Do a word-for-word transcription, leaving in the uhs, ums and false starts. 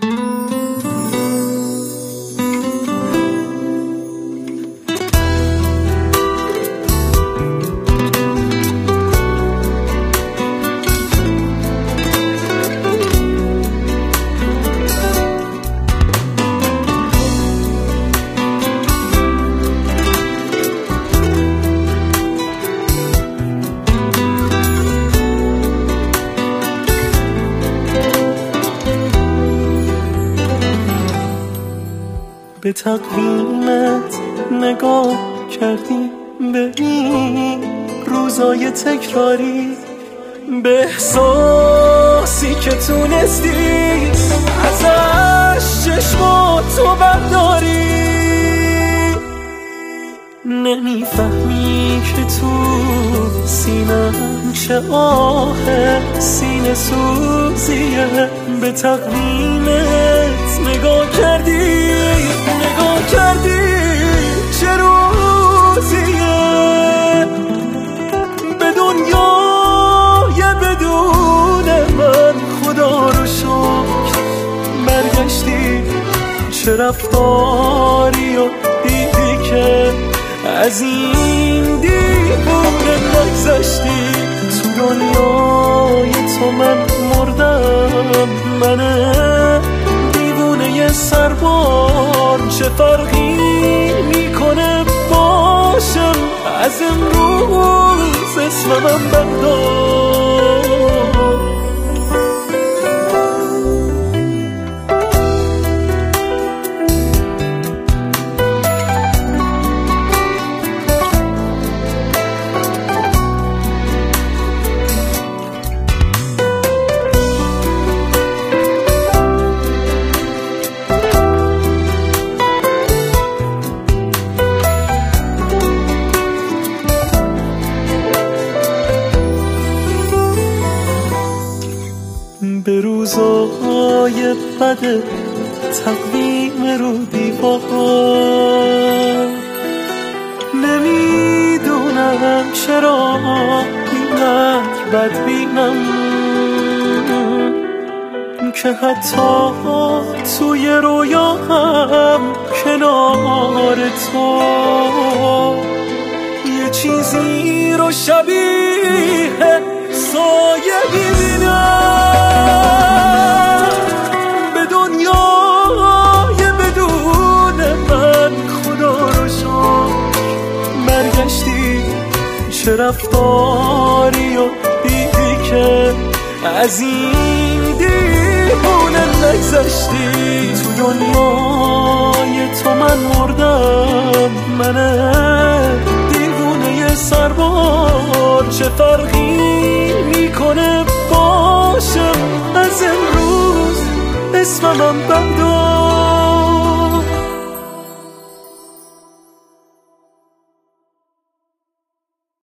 به تقویمت نگاه کردی، به این روزای تکراری، به احساسی که تونستی ازش چشماتو برداری. نمیفهمی که تو سینم چه آه سینه سوزیه. به تقویمت نگاه کردی، نگاه کردی چه روزیه. به دنیای بدون من خدا رو شکر برگشتی. چه رفتاری و دیدی که از این دیوونه نگذشتی. تو دنیای تو من مردم، من دیوونه سربار. چه فرقی میکنه باشم از امروز اسمم بردار. به روزای بد تقویم رو دیوار، نمیدونم چرا اینک بدبینم که حتی توی رویا هم کنار تو یه چیزی رو شبیه سایه ببینم. به دنیای بدون من خدا رو شکر برگشتی. چه رفتاری و دیدی که از این دیوونه نگذشتی. تو دنیای تو من مردم، من دیوونه سربار. چه فرقی میکنه باشم از امروز اسمم بردار.